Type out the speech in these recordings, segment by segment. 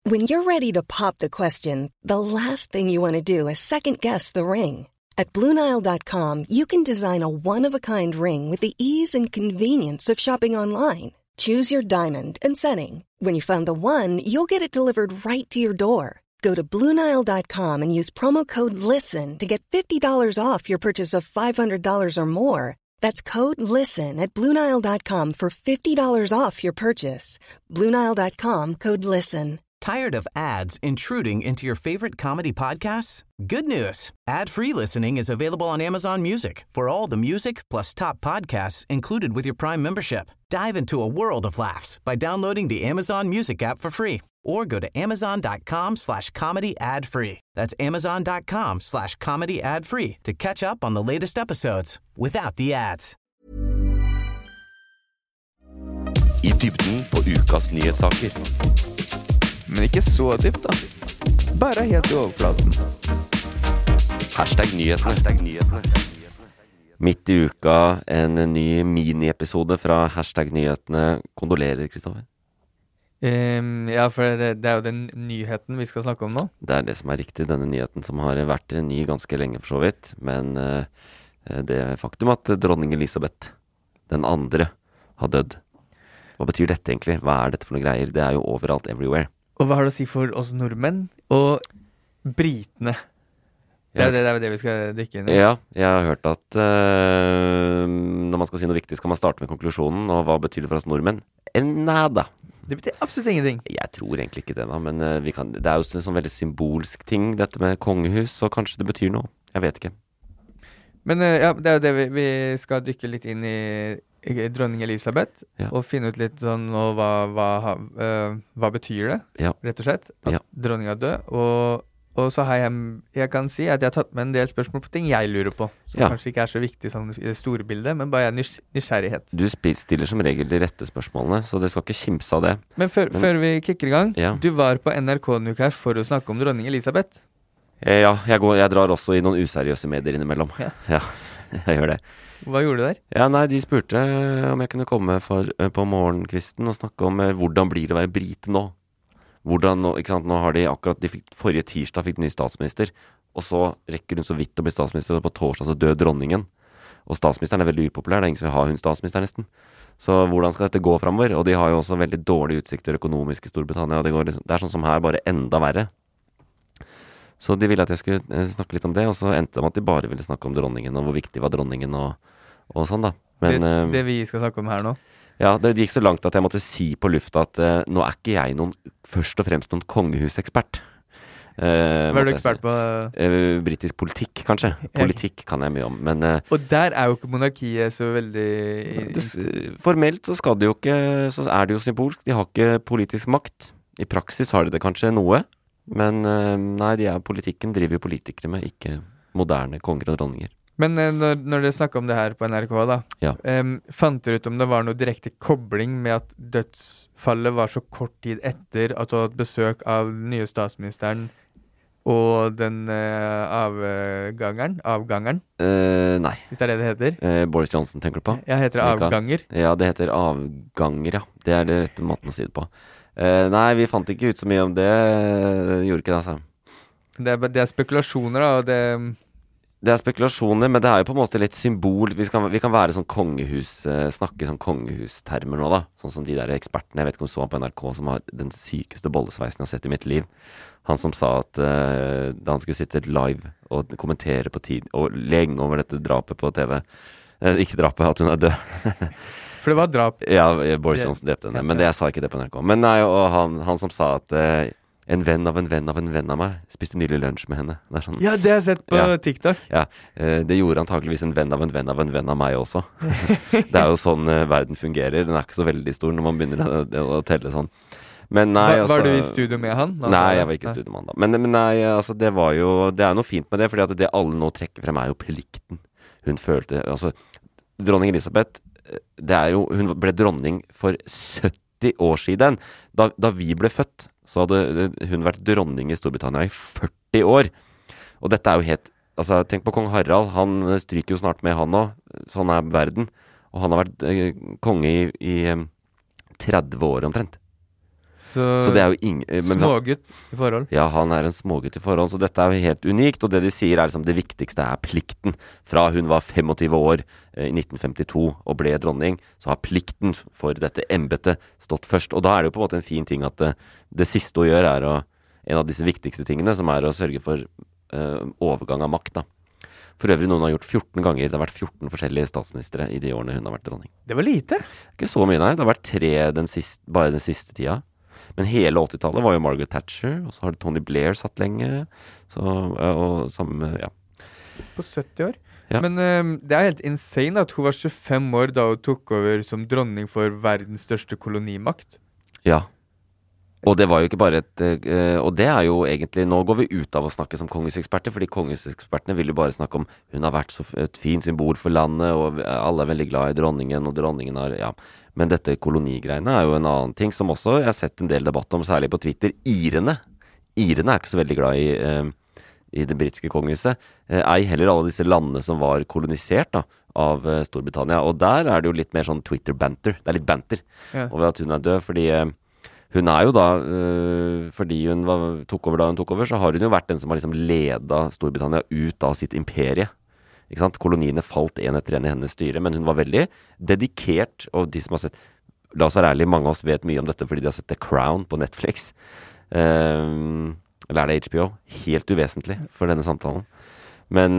When you're ready to pop the question, the last thing you want to do is second-guess the ring. At BlueNile.com, you can design a one-of-a-kind ring with the ease and convenience of shopping online. Choose your diamond and setting. When you find the one, you'll get it delivered right to your door. Go to BlueNile.com and use promo code LISTEN to get $50 off your purchase of $500 or more. That's code LISTEN at BlueNile.com for $50 off your purchase. BlueNile.com, code LISTEN. Tired of ads intruding into your favorite comedy podcasts? Good news. Ad-free listening is available on Amazon Music for all the music plus top podcasts included with your Prime membership. Dive into a world of laughs by downloading the Amazon Music app for free or go to amazon.com/comedy ad-free. That's amazon.com/comedy ad-free to catch up on the latest episodes without the ads. I dybden på ukas nyhetssaker. Men ikke så dypt da. Bare helt I overflaten. #nyhetene. Midt I uka en ny mini-episode fra #nyhetene. Kondolerer, Kristoffer. Ja, for det jo den nyheten vi skal snakke om nå. Det det som riktig, denne nyheten som har vært ny ganske lenge for så vidt. Men det faktum at dronning Elisabeth, den andre, har dødd. Hva betyr dette egentlig? Hva dette for noe greier? Det jo overalt, everywhere. Og hva har det å si for oss nordmenn og britene? Det det vi skal dykke inn I. Ja, jeg har hørt at når man skal si noe viktig, skal man starte med konklusjonen. Og hva betyr det for oss nordmenn? Nada. Det betyr absolutt ingenting. Jeg tror egentlig ikke det da, men det jo en sånn veldig symbolsk ting, dette med kongehus, så kanskje det betyr noe. Jeg vet ikke. Men ja, det jo det vi skal dykke litt inn I dronning Elisabeth, ja. Og finne ut litt sånn, og hva betyr det, ja. Rett og slett, at ja. dronningen død, og så har jeg kan si at jeg har tatt med en del spørsmål på ting jeg lurer på, som ja. kanskje ikke så viktig sånn, I det store bildet, men bare nysgjerrighet. Du stiller som regel de rette spørsmålene, så det skal ikke kimse av det. Men før vi kikker I gang, ja. Du var på NRK-nuk her for å snakke om dronning Elisabeth. Ja, jeg drar også I noen useriøse medier innimellom. Ja. Ja, jeg gjør det. Hva gjorde du der? Ja, nei, de spurte om jeg kunne komme på morgenkvisten og snakke om hvordan blir det å være brite nå. Hvordan nå, ikke sant, nå har de akkurat, forrige tirsdag fikk de ny statsminister, og så rekker hun så vidt å bli statsminister, og på torsdag så dør dronningen. Og statsministeren veldig upopulær, det ingen som vil ha hun statsminister nesten. Så hvordan skal dette gå fremover? Og de har jo også veldig dårlige utsikter økonomisk I Storbritannia, det sånn som her, bare enda verre. Så de ville at jeg skulle snakke litt om det, og så endte de at de bare ville snakke om dronningen, og hvor viktig var dronningen, og sånn da. Men, det vi skal snakke om her nå? Ja, det gikk så langt at jeg måtte si på lufta at nå ikke jeg først og fremst noen kongehusekspert. Hva du ekspert på? Britisk politikk, kanskje. Politikk kan jeg mye om, men... og der jo ikke monarkiet så veldig... Formelt så skal det jo ikke, så det jo symbolsk. De har ikke politisk makt. I praksis har de det kanskje noe, men nei, politikken driver jo politikere med, ikke moderne konger og dronninger. Men når dere snakket om det her på NRK da, ja. Fant dere ut om det var noe direkte kobling med at dødsfallet var så kort tid etter at du hadde besøk av den nye statsministeren og den avgangeren? Nei. Hvis det det heter? Boris Johnson tenker du på? Ja, heter det avganger? Ja, det heter avganger, ja. Det det rette måten å si det på. Nei, vi fant ikke ut så mye om det. Gjorde ikke det, altså. Det spekulasjoner da, og det spekulasjoner, men det jo på en måte litt symbol. Vi kan være sånn kongehus, snakke sånn kongehustermer nå da. Sånn som de der ekspertene, jeg vet ikke om så han på NRK, som har den sykeste bollesveisen jeg har sett I mitt liv. Han som sa at da han skulle sitte live og kommentere på tid, og lenge over dette drapet på TV. Ikke drapet, at hun død. For det var drap. Ja, Boris Johnson drepte henne, men jeg sa ikke det på NRK. Men nei, og han som sa at en venn av en venn av en venn av meg spiste nylig lunsj med henne. Det sånn. Ja, det har jeg sett på TikTok. Ja, det gjorde antageligvis en venn av en venn av en venn av meg også. Det jo sånn verden fungerer. Den ikke så veldig stor når man begynner å telle sånn. Men nei, var du I studio med han? Nei, jeg var ikke I studio med han da. Men nei, altså det noe fint med det, fordi at det alle nå trekker frem jo plikten. Hun følte, altså dronning Elisabeth, hun ble dronning for 70 år siden. Da vi ble født, så hadde hun vært dronning I Storbritannia I 40 år. Og dette jo helt, altså tenk på kong Harald, han stryker jo snart med han også, sånn verden. Og han har vært konge I 30 år omtrent. Så det er jo smågutt i forhold. Ja, han er en smågutt i forhold, så dette er jo helt unikt, og det de sier er liksom det viktigste er plikten. Fra hun var 25 år i 1952 og ble dronning, så har plikten for dette embetet stått først. Og da er det jo på en måte en fin ting at det siste hun gjør er en av disse viktigste tingene, som er å sørge for overgang av makt, da. For øvrig noen har gjort 14 ganger. Det har vært 14 forskjellige statsministre i de årene hun har vært dronning. Det var lite. Ikke så mye, nei. Det har vært 3 bare den siste tida. Men hele 80-tallet var jo Margaret Thatcher, og så har Tony Blair satt lenge. Så, og samme, ja. På 70 år. Ja. Men det er helt insane at hun var 25 år da hun tok over som dronning for verdens største kolonimakt. Ja. Og det var jo ikke bare og det er jo egentlig, nå går vi ut av å snakke som kongeseksperter, fordi kongesekspertene vil jo bare snakke om hun har vært så et fint symbol for landet, og alle er veldig glad i dronningen, og dronningen har, ja. Men dette kolonigreiene er jo en annen ting, som også jeg har sett en del debatt om, særlig på Twitter. Irene er ikke så veldig glad i det britiske kongehuset. Ei heller alle disse landene som var kolonisert da, av Storbritannia, og der er det jo litt mer sånn Twitter-banter. Det er litt banter over at hun er død, fordi hun er jo da, fordi hun tok over, så har hun jo vært den som har liksom ledet Storbritannia ut av sitt imperie. Ikke sant? Koloniene falt en etter en i hennes styre, men hun var veldig dedikert, og de som har sett, la oss være ærlige, mange av oss vet mye om dette fordi de har sett The Crown på Netflix. Eller er det HBO? Helt uvesentlig for denne samtalen. Men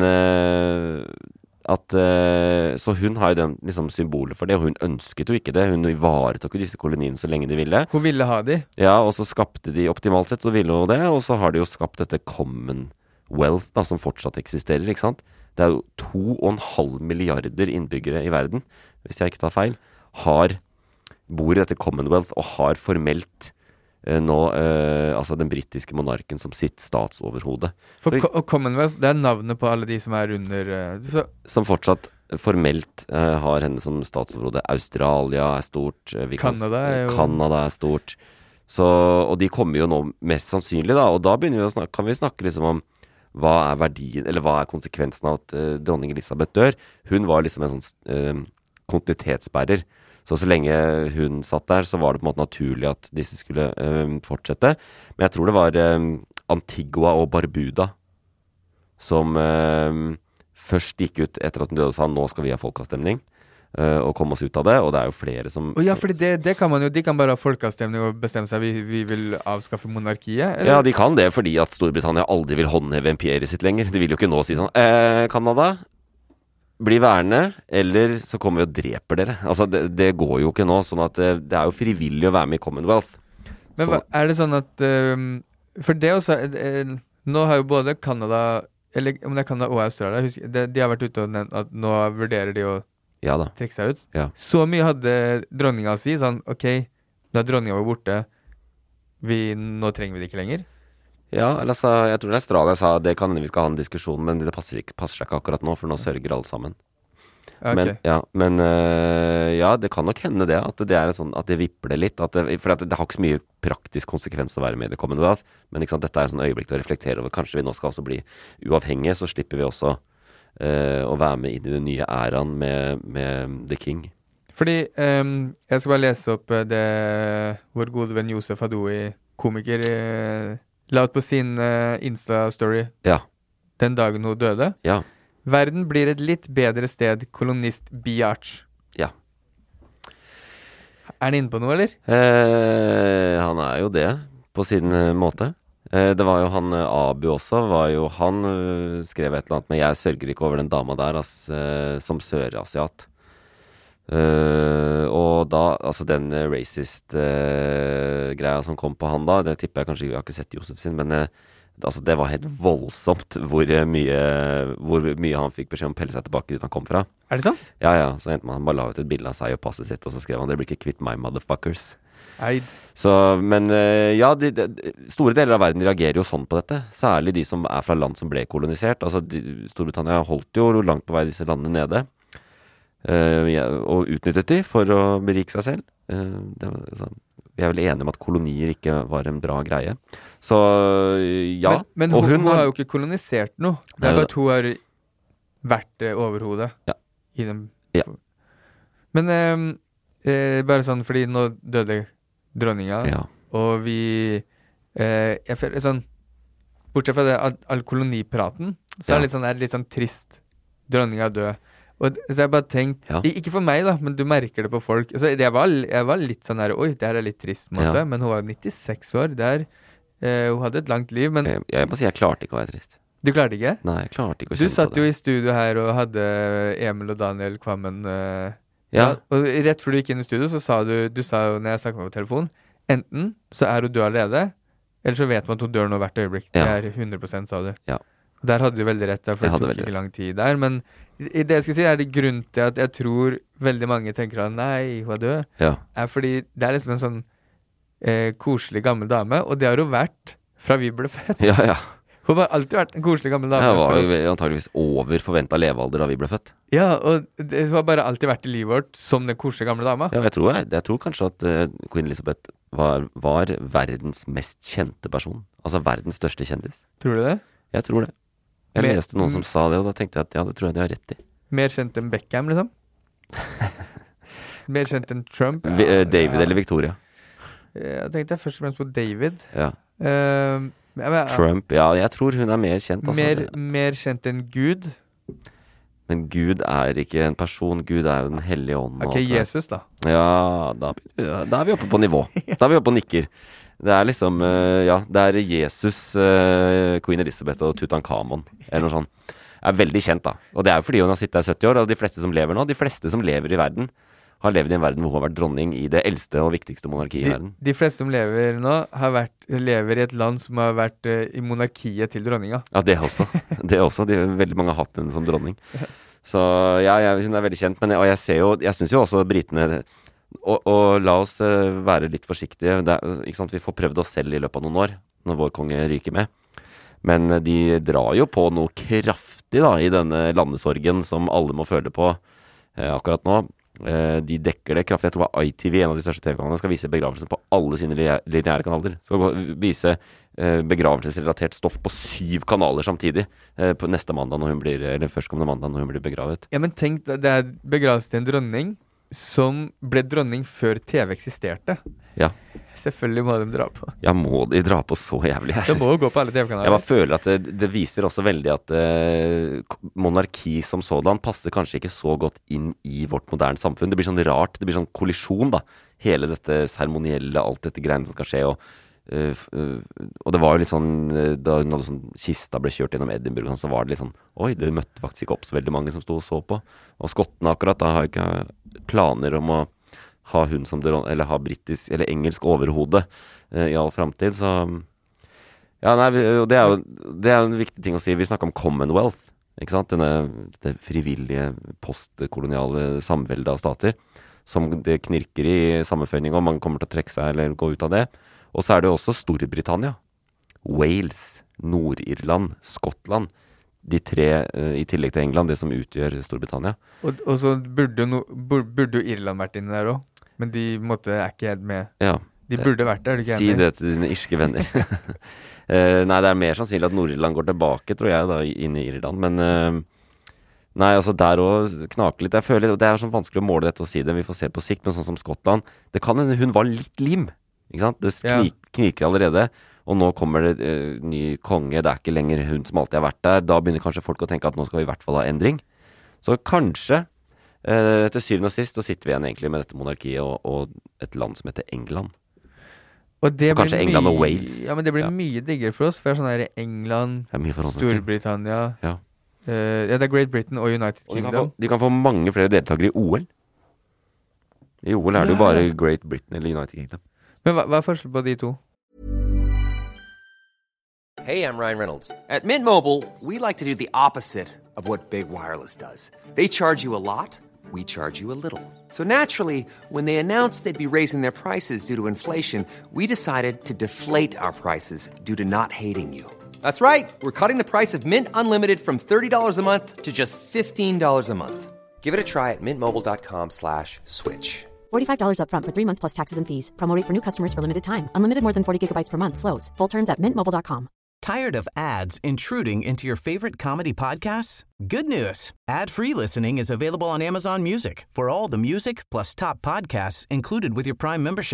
så hun har jo den liksom symbolet for det, og hun ønsket jo ikke det. Hun ivaretok jo disse koloniene så lenge de ville. Hun ville ha de. Ja, og så skapte de, optimalt sett så ville hun det, og så har de jo skapt dette Commonwealth da, som fortsatt eksisterer, ikke sant? Det er jo 2,5 milliarder innbyggere i verden, hvis jeg ikke tar feil, bor i dette Commonwealth og har formelt nå, altså den britiske monarken som sitt statsoverhode. Og Commonwealth, det er navnet på alle de som er under som fortsatt formelt har henne som statsoverhode. Australia er stort. Canada er stort. Så, og de kommer jo nå mest sannsynlig da, og da kan vi snakke liksom om hva er verdien, eller hva er konsekvensen av at dronning Elisabeth dør. Hun var liksom en sånn kontinuitetsbærer. Så lenge hun satt der, så var det på en måte naturlig at disse skulle fortsette. Men jeg tror det var Antigua og Barbuda som først gikk ut etter at hun døde og sa nå skal vi ha folkeavstemning og komme oss ut av det, og det er jo flere som... Ja, fordi det kan man jo, de kan bare ha folkeavstemning og bestemme seg, vi vil avskaffe monarkiet, eller? Ja, de kan det fordi at Storbritannia aldri vil håndheve imperiet sitt lenger. De vil jo ikke nå si sånn, Canada... bli værende, eller så kommer vi og dreper dere. Altså, det går jo ikke nå, sånn at det er jo frivillig å være med i Commonwealth. Men er det sånn at for det også nå har jo både Canada, eller om det er Canada og Australia, de har vært ute og nevnt at nå vurderer de å trekke seg ut. Ja. Så mye hadde dronninga å si, sånn, ok, da dronninga var borte, nå trenger vi det ikke lenger. Ja, eller jeg tror Australia sa det kan vi skal ha en diskusjon, men det passer seg ikke akkurat nå, for nå sørger alle sammen. Okay. Men det kan nok hende det, at det er sånn, at det vipper det litt, for det har ikke så mye praktisk konsekvens å være med i det Commonwealth, men ikke sant, dette er sånn øyeblikk til å reflektere over, kanskje vi nå skal også bli uavhengige, så slipper vi også å være med inn i den nye æraen med The King. Fordi, jeg skal bare lese opp det vår gode venn Josef Hadoui, komiker, la ut på sin Insta-story den dagen hun døde. Ja. Verden blir et litt bedre sted, kolonist Biatch. Ja. Er han inne på noe, eller? Han er jo det, på sin måte. Det var jo han Abu også, han skrev et eller annet med jeg sørger ikke over den dama der, som sørasiat. Og da, altså den racist greia som kom på han da, det tipper jeg kanskje, jeg har ikke sett Josef sin, men altså det var helt voldsomt hvor mye han fikk beskjed om å pelle seg tilbake dit han kom fra. Er det sant? Ja, så endte han bare la ut et bilde av seg og passet sitt, og så skrev han, dere blir ikke kvitt meg, motherfuckers. Eid. Så, men store deler av verden reagerer jo sånn på dette, særlig de som er fra land som ble kolonisert. Altså Storbritannia holdt jo langt på vei disse landene nede, og utnyttet de for å berike seg selv. Vi er vel enige om at kolonier ikke var en bra greie. Så ja. Men hun har jo ikke kolonisert noe. Det er bare at hun har vært overhodet i dem. Ja. Men bare sånn, fordi nå døde dronninga, og vi jeg føler sånn bortsett fra det all kolonipraten så det litt sånn trist dronninga død og så jeg bare tenkt ikke for meg da, men du merker det på folk så jeg var litt sånn her oi, det her litt trist måte, men hun var 96 år hun hadde et langt liv men jeg må si jeg klarte ikke å være trist Du klarte ikke? Nei, jeg klarte ikke å kjenne på det. Du satt jo i studio her og hadde Emil og Daniel Kvammen. Og rett før du gikk inn i studio, så sa du sa jo når jeg snakket med på telefon, enten så hun død allerede, eller så vet man at hun dør nå hvert øyeblikk. Det 100%, sa du. Ja. Og der hadde du veldig rett, for det tok ikke lang tid der. Men det jeg skulle si det grunn til at jeg tror veldig mange tenker at nei, hun død, fordi det liksom en sånn koselig gammel dame, og det har hun vært fra vi ble født. Ja. Hun har alltid vært en koselig gammel dame. Jeg var jo antageligvis over forventet levealder da vi ble født. Ja, og hun har bare alltid vært i livet vårt som den koselige gamle dama. Ja, jeg tror kanskje at Queen Elizabeth var verdens mest kjente person. Altså verdens største kjendis. Tror du det? Jeg tror det. Jeg leste noen som sa det, og da tenkte jeg at det tror jeg de har rett i. Mer kjent enn Beckham, liksom? Mer kjent enn Trump? David eller Victoria? Jeg tenkte først og fremst på David. Ja. Trump, jeg tror hun er mer kjent mer kjent enn Gud Men Gud er ikke en person Gud er jo den hellige ånd Ok, Jesus da da er vi oppe på nivå Da er vi oppe på nikker Det er liksom, det er Jesus Queen Elizabeth og Tutankhamon Eller noe sånt Er veldig kjent da Og det er jo fordi hun har sittet der 70 år Og de fleste som lever nå, de fleste som lever i verden har levd i en verden hvor hun har vært dronning i det eldste og viktigste monarkiet i verden. De fleste som lever nå lever i et land som har vært i monarkiet til dronninga. Ja, det også. Veldig mange har hatt henne som dronning. Så hun er veldig kjent, men jeg synes jo også britene, og la oss være litt forsiktige, ikke sant? Vi får prøvd oss selv i løpet av noen år, når vår konge ryker med. Men de drar jo på noe kraftig da, i denne landesorgen som alle må føle på akkurat nå. De dekker det kraftig. Jeg tror ITV, en av de største TV-kanalene, skal vise begravelsen på alle sine lineære kanaler. Skal vise begravelsesrelatert stoff på 7 kanaler samtidig på neste mandag eller førstkommende mandag når hun blir begravet. Ja, men tenk, det begravelse til en dronning som ble dronning før TV eksisterte. Ja. Selvfølgelig må de dra på. Ja, må de dra på så jævlig. Det må jo gå på alle TV-kanaler. Jeg bare føler at det viser også veldig at monarki som sådan passer kanskje ikke så godt inn i vårt moderne samfunn. Det blir sånn rart, det blir sånn kollisjon da. Hele dette seremonielle, alt dette greiene som skal skje, og det var jo litt sånn da hun hadde sånn kista ble kjørt gjennom Edinburgh så var det litt sånn oi, det møtte faktisk ikke opp så veldig mange som stod og så på og skottene akkurat da har jo ikke planer om å ha hun som eller ha britisk eller engelsk overhode i all fremtid så det er jo en viktig ting å si vi snakker om Commonwealth ikke sant, dette frivillige postkoloniale samveldet av stater som det knirker i sammenføyning og mange kommer til å trekke seg eller gå ut av det. Og så er det også Storbritannia, Wales, Nord-Irland, Skottland, de 3 i tillegg til England, det som utgjør Storbritannia. Og så burde jo Irland vært inne der også, men de ikke helt med. Ja. De burde vært der, er du ikke enig? Si det til dine irske venner. Nei, det er mer sannsynlig at Nord-Irland går tilbake, tror jeg, da, inn i Irland, men nei, altså der også knaker litt. Jeg føler, det er sånn vanskelig å måle dette og si det, vi får se på sikt, men sånn som Skottland, det kan hende hun var litt lim. Ikke sant? Det kniker allerede og nå kommer det ny konge det ikke lenger hun som alltid har vært der da begynner kanskje folk å tenke at nå skal vi i hvert fall ha endring så kanskje til syvende og sist så sitter vi igjen egentlig med dette monarkiet og et land som heter England og kanskje England og Wales ja, men det blir mye diggere for oss for det sånn her England, Storbritannia det Great Britain og United Kingdom de kan få mange flere deltakere i OL i OL det jo bare Great Britain eller United Kingdom Men hva forskjell på de to? Hey, I'm Ryan Reynolds. At Mint Mobile, we like to do the opposite of what Big Wireless does. They charge you a lot, we charge you a little. So naturally, when they announced they'd be raising their prices due to inflation, we decided to deflate our prices due to not hating you. That's right. We're cutting the price of Mint Unlimited from $30 a month to just $15 a month. Give it a try at mintmobile.com/switch. $45 up front for 3 months plus taxes and fees. Promo rate for new customers for limited time. Unlimited more than 40 gigabytes per month. Slows full terms at mintmobile.com. Tired of ads intruding into your favorite comedy podcasts? Good news. Ad-free listening is available on Amazon Music for all the music plus top podcasts included with your Prime membership.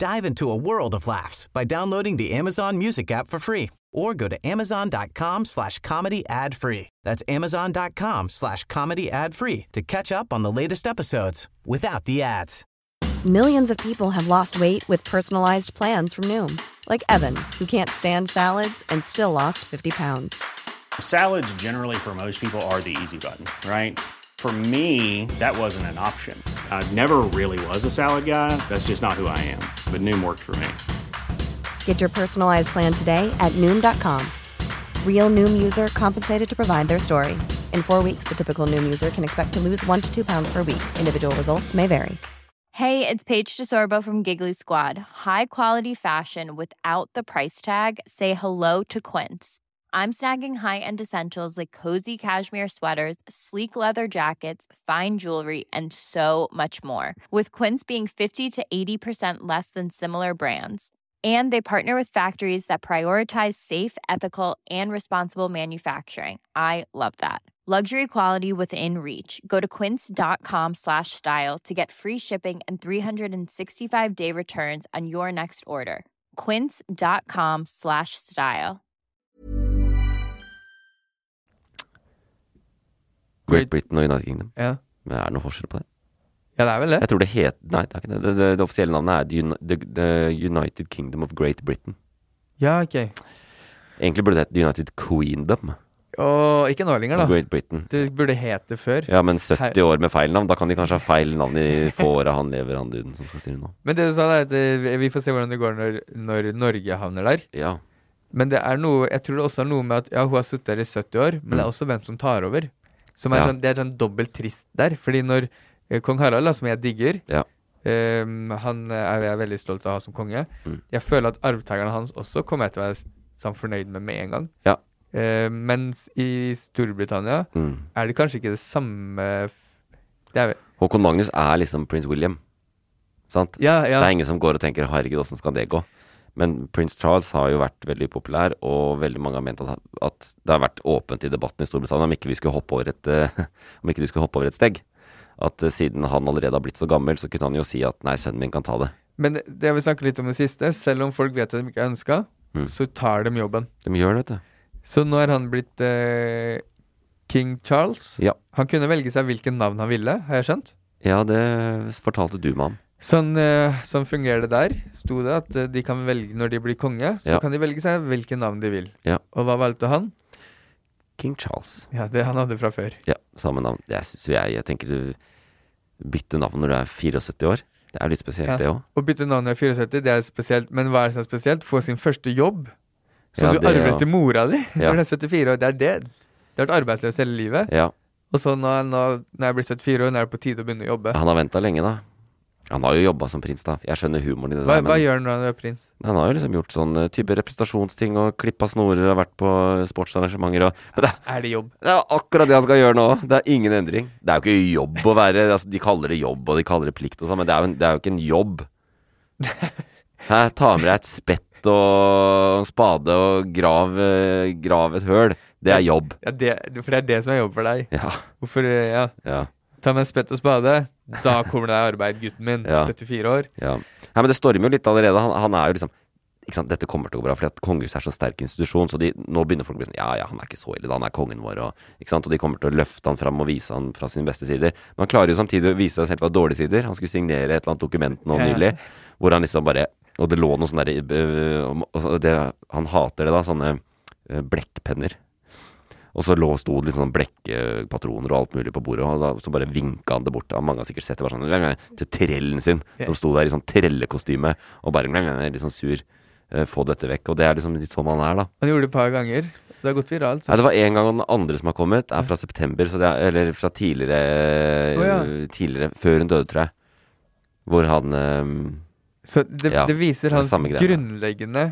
Dive into a world of laughs by downloading the Amazon Music app for free or go to amazon.com/comedy ad-free. That's amazon.com/comedy ad-free to catch up on the latest episodes without the ads. Millions of people have lost weight with personalized plans from Noom. Like Evan, who can't stand salads and still lost 50 pounds. Salads generally for most people are the easy button, right? For me, that wasn't an option. I never really was a salad guy. That's just not who I am. But Noom worked for me. Get your personalized plan today at Noom.com. Real Noom user compensated to provide their story. In 4 weeks, the typical Noom user can expect to lose 1 to 2 pounds per week. Individual results may vary. Hey, it's Paige DeSorbo from Giggly Squad. High quality fashion without the price tag. Say hello to Quince. I'm snagging high-end essentials like cozy cashmere sweaters, sleek leather jackets, fine jewelry, and so much more. With Quince being 50 to 80% less than similar brands. And they partner with factories that prioritize safe, ethical, and responsible manufacturing. I love that. Luxury quality within reach. Go to quince.com/style to get free shipping and 365-day returns on your next order. Quince.com/style. Great Britain og United Kingdom. Ja. Men det noe forskjell på det? Ja, det vel det. Jeg tror det het... Nei, det ikke det. Det offisielle navnet The United Kingdom of Great Britain. Ja, ok. Egentlig burde det hete United Queendom. Og ikke nå lenger da. Great Britain. Det burde hete før. Ja, men 70 år med feil navn. Da kan de kanskje ha feil navn i få året han lever, han duden som skal styre nå. Men det du sa er at vi får se hvordan det går når Norge havner der. Ja. Men det noe, jeg tror det også noe med at ja, hun har suttet der i 70 år, men det også hvem som tar over. Som sånn, det sånn dobbelt trist der. Fordi når Kong Harald, som jeg digger, han jeg veldig stolt av å ha som konge, jeg føler at arvtakerne hans også kommer til å være sånn fornøyd med en gang. Ja. Mens i Storbritannia det kanskje ikke det samme Håkon Magnus liksom prins William, sant? Ja. Det ingen som går og tenker, herregud, hvordan skal det gå? Men prins Charles har jo vært veldig populær, og veldig mange har ment at det har vært åpent i debatten i Storbritannia om ikke vi skulle hoppe over et steg. At siden han allerede har blitt så gammel, så kunne han jo si at nei, sønnen min kan ta det. Men det jeg vil snakke litt om det siste, selv om folk vet at de ikke er ønsket, så tar de jobben. De gjør det, vet du. Så nå han blitt King Charles. Ja. Han kunne velge seg hvilken navn han ville, har jeg skjønt? Ja, det fortalte du meg om. Sånn fungerer det der. Sto det at de kan velge når de blir konge, så kan de velge seg hvilken navn de vil. Ja. Og hva valgte han? King Charles. Ja, det han hadde fra før. Ja, samme navn. Jeg tenker du bytter navn når du 74 år. Det litt spesielt, det også. Å bytte navn når 74, det spesielt. Men hva som spesielt? Få sin første jobb, som du arver etter mora di når du 74 år. Det det. Du har vært arbeidsløs hele livet. Ja. Og så når jeg blir 74 år, nå det på tide å begynne å jobbe. Han har ventet lenge da. Han har jo jobbet som prins da. Jeg skjønner humoren i det der. Hva gjør han når han prins? Han har jo liksom gjort sånn type representasjonsting og klippet snorer og vært på sportsarrangementer. Men det jobb? Det akkurat det han skal gjøre nå. Det ingen endring. Det jo ikke jobb å være, altså, de kaller det jobb og de kaller det plikt og sånn, men det jo ikke en jobb. Ta med deg et spett og en spade og grav et høl. Det jobb. Ja, for det det som jobb for deg. Ja. Hvorfor, ja. Ta med en spett og spade, da kommer det arbeid, gutten min, 74 år. Ja, men det stormer jo litt allerede. Han jo liksom, ikke sant, dette kommer til å gå bra, fordi at kongehuset så sterk institusjon, så nå begynner folk å bli sånn, ja, han ikke så ille, han kongen vår, og, ikke sant, og de kommer til å løfte han fram og vise han fra sine beste sider. Men han klarer jo samtidig å vise seg selv fra dårlige sider. Han skulle signere et eller annet dokument nå nylig, hvor han liksom bare, og det lå noe sånn der, han hater det da, sånne blekkpenner. Og så sto det litt sånn blekkpatroner og alt mulig på bordet, og så bare vinket han det bort. Mange har sikkert sett det bare sånn, til trellen sin, som sto der i sånn trellekostyme, og bare litt sånn sur, få dette vekk. Og det liksom litt sånn han da. Han gjorde det et par ganger. Det har gått viralt. Nei, det var en gang, og den andre som har kommet fra september, så eller fra tidligere, før hun døde, tror jeg. Hvor han... Så det viser hans grunnleggende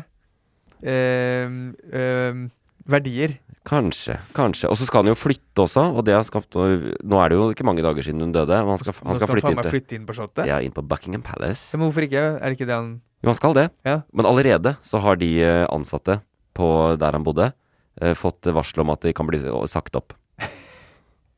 verdier. Kanskje. Og så skal han jo flytte også, og det har skapt, nå det jo ikke mange dager siden hun døde, men han skal flytte inn på slottet? Ja, inn på Buckingham Palace. Men hvorfor ikke? Det ikke det han... Jo, han skal det. Ja. Men allerede så har de ansatte på der han bodde, fått varsel om at de kan bli sagt opp.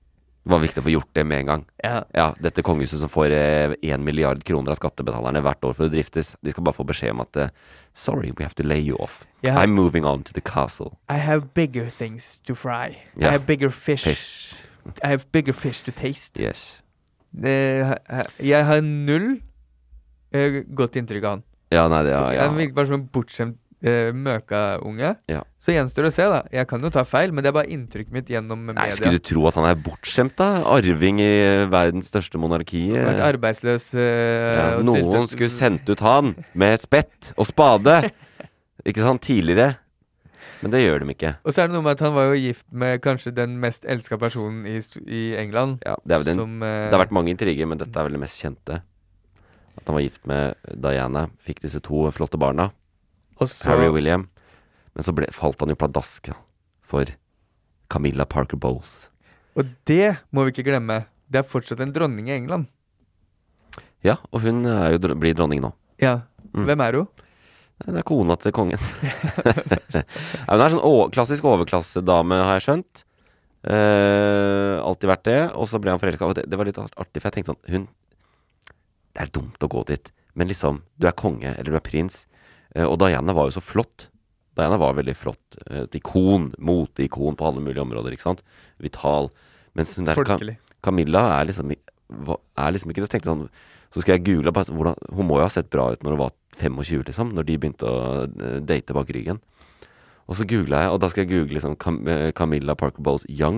Det var viktig å få gjort det med en gang. Ja. Dette kongehuset som får 1 milliard kroner av skattebetalerne hvert år for å driftes, de skal bare få beskjed om at sorry, we have to lay you off. I'm moving on to the castle. I have bigger things to fry. Yeah. I have bigger fish. I have bigger fish to taste. Yes. Jeg har null godt inntrykk av han. Ja, nei, Han virker bare som en bortskjemt møka-unge. Ja. Så gjenstår det å se da. Jeg kan jo ta feil, men det er bare inntrykk mitt gjennom media. Nei, skulle du tro at han er bortskjemt da? Arving i verdens største monarki. Vært arbeidsløs. Noen skulle sendt ut han med spett og spade. Ikke sant? Tidligere. Men det gjør de ikke. Og så er det noe med at han var jo gift med kanskje den mest elsket personen i England. Ja, det har vært mange intriger, men dette er vel det mest kjente. At han var gift med Diana, fikk disse 2 flotte barna. Harry og William. Men så falt han jo pladask for Camilla Parker Bowles. Og det må vi ikke glemme. Det er fortsatt en dronning i England. Ja, og hun blir dronning nå. Ja, hvem er hun? Det er kona til kongen. Hun er sånn klassisk overklassedame, har jeg skjønt. Alltid vært det. Og så ble han forelsket. Og det var litt artig, for jeg tenkte sånn det er dumt å gå dit. Men liksom, du er konge, eller du er prins. Og Diana var jo så flott. Diana var veldig flott. Et ikon, moteikon på alle mulige områder, ikke sant? Vital. Mens hun der Camilla er liksom ikke det. Så tenkte jeg sånn, så skulle jeg google bare, hun må jo ha sett bra ut når hun var 25 liksom, når de begynte å date bak ryggen. Og så googlet jeg, og da skal jeg google liksom Camilla Parker Bowles Young.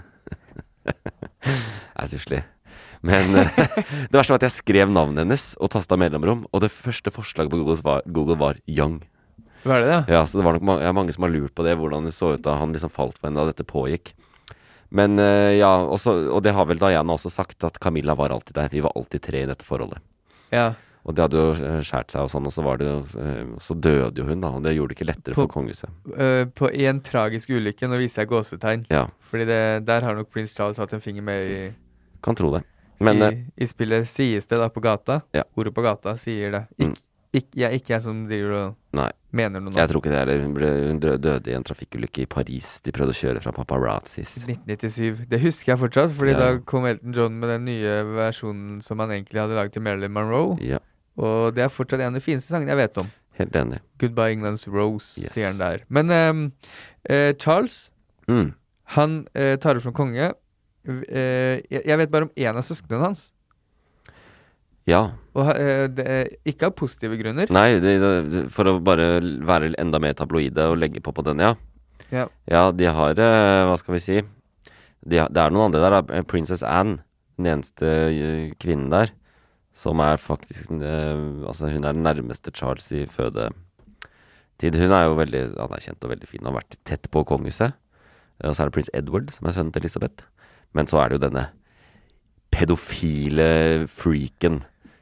Det er sysselig. Men det verste var at jeg skrev navnet hennes og tastet mellomrom, og det første forslaget på Google var Young. Var det det? Ja, så det var nok mange som har lurt på det, hvordan det så ut da han liksom falt for henne da dette pågikk. Men og det har vel Diana også sagt, at Camilla var alltid der. Vi var alltid 3 i dette forholdet. Ja. Og det hadde jo skjært seg og sånn, og så døde jo hun da, og det gjorde det ikke lettere for kongehuset. I en tragisk ulykke, nå viser jeg gåsetegn. Ja. Fordi der har nok prins Charles hatt en finger med i... Kan tro det. Men, I spillet sies det da på gata. Ja. Ordet på gata sier det. Ikke jeg som driver og mener noe nå. Jeg tror ikke det heller. Hun døde i en trafikkulykke i Paris. De prøvde å kjøre fra paparazzis. 1997. Det husker jeg fortsatt, fordi da kom Elton John med den nye versjonen som han egentlig hadde laget til Marilyn Monroe. Ja. Og det er fortsatt en av de fineste sangene jeg vet om. Helt enig. Goodbye England's Rose, sier han der. Men Charles, han tar opp som konge. Jeg vet bare om en av søsknene hans. Ja. Og ikke av positive grunner. Nei, for å bare være enda mer tabloide og legge på den, ja. Ja, de har, hva skal vi si, det er noen andre der da. Princess Anne, den eneste kvinnen der, som er faktisk, altså hun er den nærmeste Charles i fødetid. Hun er jo veldig anerkjent og veldig fin, og har vært tett på kongehuset. Og så er det prins Edward, som er sønnen til Elisabeth. Men så er det jo denne pedofile freaken,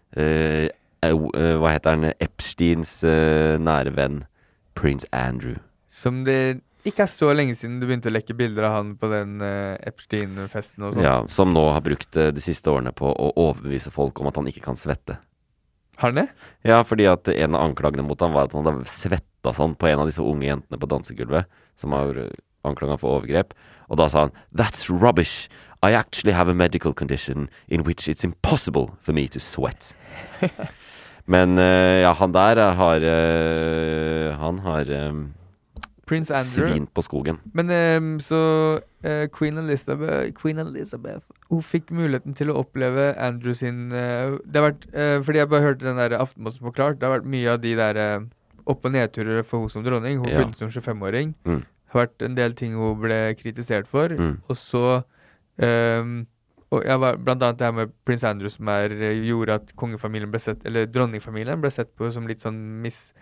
hva heter han, Epsteins nære venn, prins Andrew. Som det ikke er så lenge siden du begynte å lekke bilder av han på den Epstein-festen og sånn. Ja, som nå har brukt de siste årene på å overbevise folk om at han ikke kan svette. Har han det? Ja, fordi at en av anklagene mot han var at han hadde svettet sånn på en av disse unge jentene på dansegulvet, som har anklaget han for overgrep. Og da sa han, "That's rubbish. I actually have a medical condition in which it's impossible for me to sweat." Men ja, han der han har Prince Andrew svint på skogen. Men så Queen Elizabeth hun fikk muligheten til å oppleve Andrew sin det har vært, fordi jeg bare hørte den der Aftenposten forklart, det har vært mye av de der opp- og nedturer for hun som dronning. Hun begynte som 25-åring. Det har vært en del ting hun ble kritisert for. Og så og jeg var blant annet det her med prins Andrew som gjorde at kongefamilien ble sett, eller dronningfamilien ble sett på som litt sånn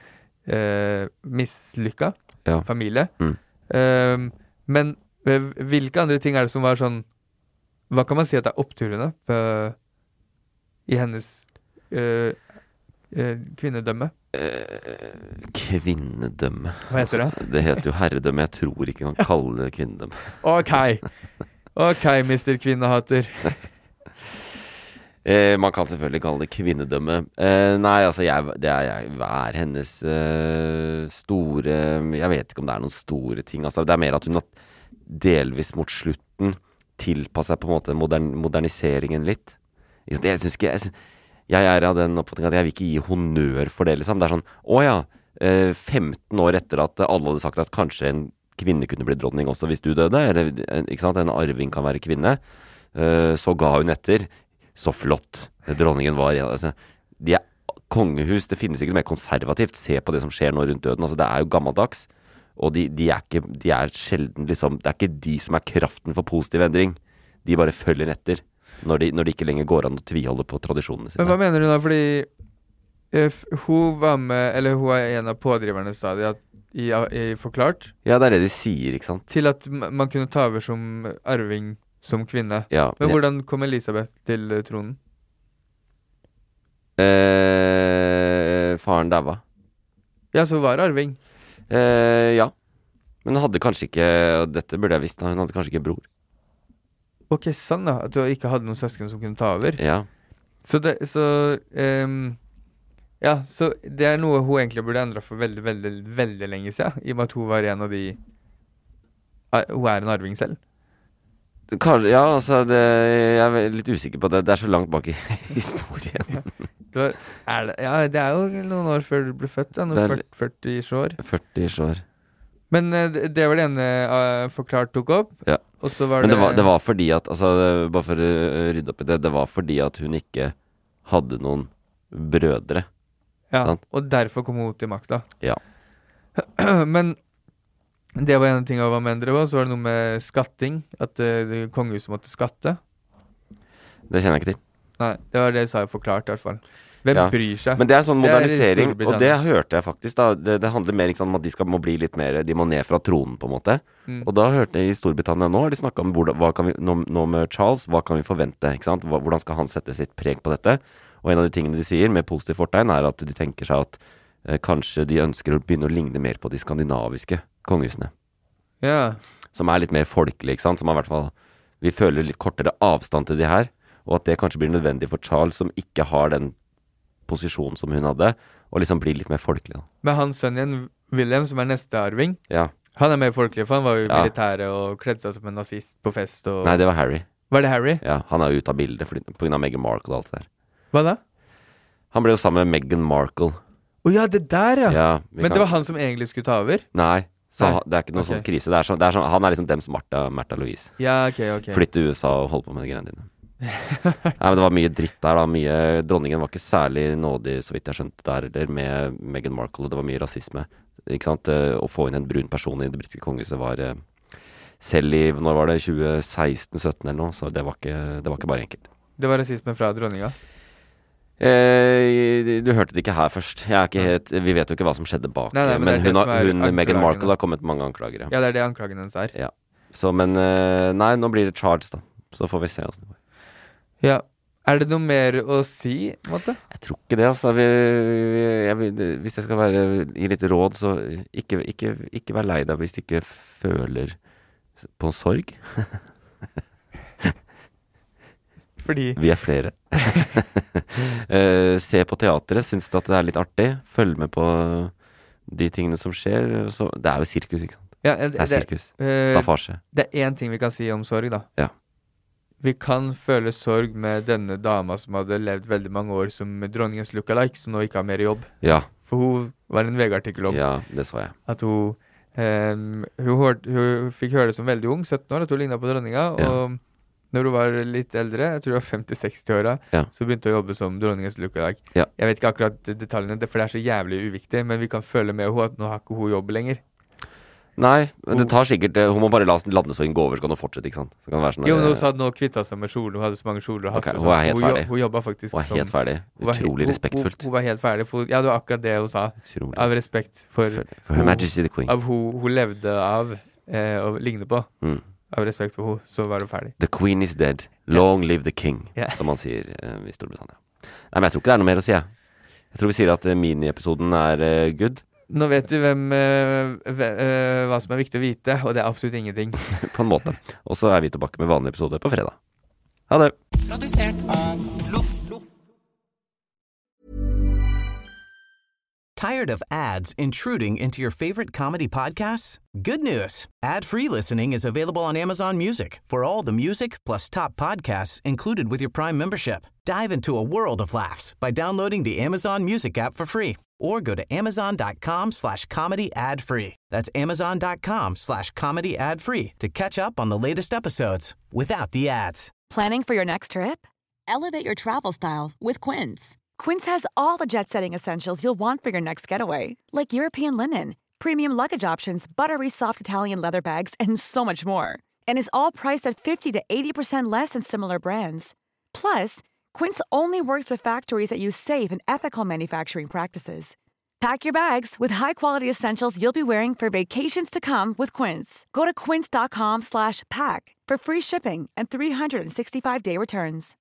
mislykka familie. Men hvilke andre ting det som var sånn, hva kan man si at det oppturene i hennes kvinnedømme? Kvinnedømme. Hva heter det? Det heter jo herredømme. Jeg tror ikke man kaller det kvinnedømme. Ok, Mr. Kvinnehater. Man kan selvfølgelig kalle det kvinnedømme. Nei, altså det er hennes store, jeg vet ikke om det er noen store ting, altså det er mer at hun delvis mot slutten tilpasse seg på en måte moderniseringen litt. Jeg synes ikke jeg av den oppfatningen at jeg vil ikke gi honnør for det, liksom. Det sånn, 15 år etter at alle hadde sagt at kanskje en kvinne kunne bli dronning også hvis du døde, eller ikke sant, en arving kan være kvinne, så ga hun etter. Så flott dronningen var. Altså, kongehus, det finnes ikke mer konservativt. Se på det som skjer nå rundt døden. Altså, det jo gammeldags. Og de sjelden liksom, det ikke de som kraften for positiv endring. De bare følger etter når det ikke lenger går an å tviholde på tradisjonene sine. Men hva mener du da? Fordi hun var med, eller hun en av pådriverne stadig i Forklart. Ja, det det de sier, ikke sant? Til at man kunne ta over som arving som kvinne. Ja, men hvordan kom Elisabeth til tronen? Faren daua. Ja, så var arving. Ja. Men hun hadde kanskje ikke, og dette burde jeg visst, hun hadde kanskje ikke en bror. Ok, sånn da. At du ikke hadde noen søsken som kunne ta over. Ja. Så det noe hun egentlig burde endre for veldig, veldig, veldig lenge siden. I og med at hun var en av de... Hun en arving selv. Ja, altså, jeg litt usikker på det. Det så langt bak i historien. Det jo noen år før du ble født, da. 40 år. 40 år. Men det var det ene Forklart tok opp. Ja. Og så var Men det var fordi at, altså, bare for å rydde opp i det var fordi at hun ikke hadde noen brødre. Ja, sant? Og derfor kom hun til makta. Ja. Men det var en ting av hva mindre var, så var det noe med skatting, at kongehuset måtte skatte. Det kjenner jeg ikke til. Nei, det var det jeg sa Forklart i hvert fall. Hvem bryr seg? Men det sånn modernisering, og det hørte jeg faktisk da. Det handler mer ikke sånn om at de må bli litt mer, de må ned fra tronen på en måte. Og da hørte jeg i Storbritannia nå, har de snakket om hva kan vi, nå med Charles, hva kan vi forvente, ikke sant? Hvordan skal han sette sitt preg på dette? Og en av de tingene de sier med positiv fortegn at de tenker seg at kanskje de ønsker å begynne å ligne mer på de skandinaviske kongehusene. Ja. Som litt mer folkelige, ikke sant? Som i hvert fall, vi føler litt kortere avstand til de her, og at det kanskje blir nødvendig for Charles, som ikke har den posisjonen som hun hadde, og liksom blir litt mer folkelig. Da. Men hans sønn igjen, William, som neste arving, ja. Han mer folkelig, for han var jo i militæret og kledde seg som en nazist på fest. Og... Nei, det var Harry. Var det Harry? Ja, han jo ute av bildet på grunn av Meghan Markle og alt det der. Hva da? Han ble jo sammen med Meghan Markle. Ja, det der, ja. Men det var han som egentlig skulle ta over? Nei, så det ikke noen sånn krise. Det sånn, han liksom dems Martha Louise. Ja, ok. Flytt til USA og hold på med de greiene dine. Nei, men det var mye dritt der da. Dronningen var ikke særlig nådig, så vidt jeg skjønte der, med Meghan Markle. Det var mye rasisme. Ikke sant? Å få inn en brun person i det britiske kongehuset var selv i, når var det, 2016-17 eller noe, så det var ikke bare enkelt. Det var rasisme fra dronninga? Du hørte det ikke her først. Vi vet jo ikke hva som skjedde bak. Nei, men Meghan Markle har kommet mange anklager. Ja, det det anklagen hennes er. Ja. Så, men nei, nå blir det charge da. Så får vi se hvordan det går. Ja. Det noe mer å si, på en måte? Jeg tror ikke det, altså. Hvis jeg skal gi litt råd, så ikke vær lei deg hvis du ikke føler på sorg. Fordi? Vi flere. Se på teateret, synes du at det litt artig? Følg med på de tingene som skjer. Så, det jo sirkus, ikke sant? Ja, det sirkus. Staffasje. Det en ting vi kan si om sorg, da. Ja. Vi kan føle sorg med denne dama som hadde levd veldig mange år som dronningens lookalike, som nå ikke har mer jobb. Ja. For hun var en VG-artikkel om. Ja, det så jeg. At hun fikk høre det som veldig ung, 17 år, at hun lignet på dronninga, og når hun var litt eldre, jeg tror hun var 50-60-åra, så begynte hun å jobbe som dronningens lookalike. Ja. Jeg vet ikke akkurat detaljene, for det så jævlig uviktig, men vi kan føle med henne at nå har ikke hun jobb lenger. Nei, men det tar sikkert, hun må bare la landesøyen gå over, så kan hun fortsette, ikke sant? Så kan det være sånn, jo, men hun sa at nå kvittet seg med kjole, hun hadde så mange kjoler og hatt. Okay, hun helt ferdig. Hun jobbet faktisk som... Hun helt ferdig, utrolig respektfullt. Hun var helt ferdig, ja, det var akkurat det hun sa. Utrolig. Av respekt for Her Majesty the Queen. Av hun levde av, og lignet på. Av respekt for hun, så var hun ferdig. The Queen is dead, long live the king, som man sier i Storbritannia. Nei, men jeg tror ikke det noe mer å si, jeg tror vi sier at mini-episoden good. Nå vet du hva som viktig å vite, og det absolutt ingenting. På en måte. Og så vi tilbake med vanlig episode på fredag. Ha det! Produsert av Loff. Tired of ads intruding into your favorite comedy podcasts? Good news. Ad-free listening is available on Amazon Music for all the music plus top podcasts included with your Prime membership. Dive into a world of laughs by downloading the Amazon Music app for free or go to amazon.com/comedy ad-free. That's amazon.com/comedy ad-free to catch up on the latest episodes without the ads. Planning for your next trip? Elevate your travel style with Quince. Quince has all the jet-setting essentials you'll want for your next getaway, like European linen, premium luggage options, buttery soft Italian leather bags, and so much more. And is all priced at 50 to 80% less than similar brands. Plus, Quince only works with factories that use safe and ethical manufacturing practices. Pack your bags with high-quality essentials you'll be wearing for vacations to come with Quince. Go to quince.com/pack for free shipping and 365-day returns.